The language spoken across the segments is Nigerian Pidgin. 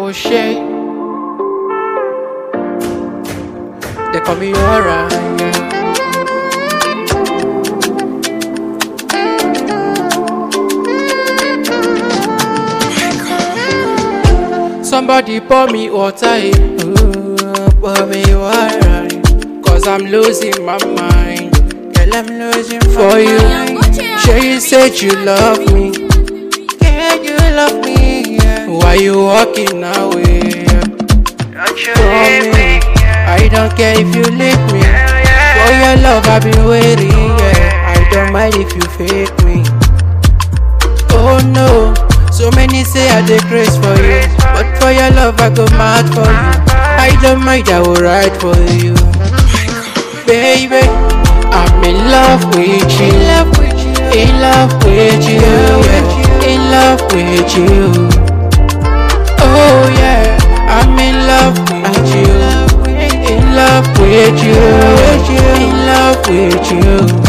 O'Shea. They call me Aura, yeah. Somebody pour me water, pour me water, cause I'm losing my mind. Girl, I'm losing for you. Sure you said you love me. Yeah, you love me, yeah. Why you walking away? Don't you leave me, yeah. I don't care if you leave me. For your love I've been waiting, yeah. I don't mind if you fake me. Oh no, so many say I dey craze for you, but for your love I go mad for you. I don't mind, I will ride for you. Baby, I'm in love with you. In love with you. In love with you. Oh yeah, I'm in love with you. In love with you. In love with you.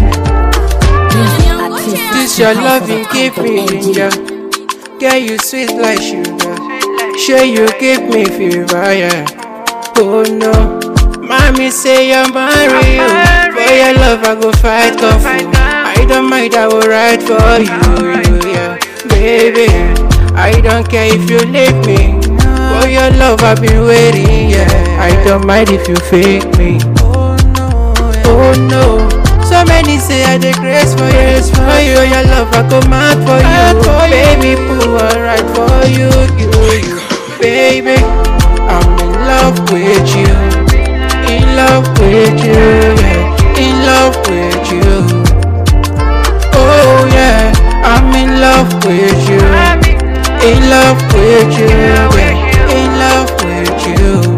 This your loving keep me ginger. Girl, you sweet like sugar. Sure you give me fever, yeah. Oh no, mommy say you're married. For your love I go fight kung fu. I don't mind, I will ride for you, yeah. Baby, I don't care if you leave me. For your love I've been waiting, yeah. I don't mind if you fake me. Oh no, so many say I dey craze for you. For you, your love I go mad for you. Baby, poo, I ride for you. Baby, I'm in love with you. In love with you, yeah. In love with you. Oh yeah, I'm in love with you. In love with you, yeah. In love with you.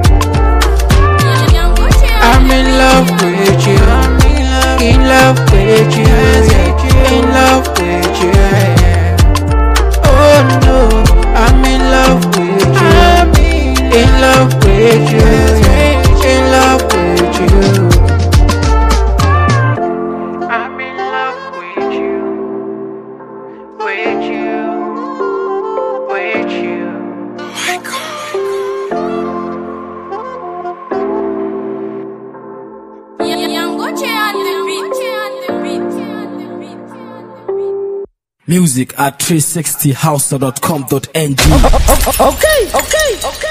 I'm in love with you. In love with you, yeah. In love with you, yeah. Oh no, I'm in love with you. In love with you, yeah. In love with you. I'm in love with you. With you. With you. Music at 360house.com.ng. Okay.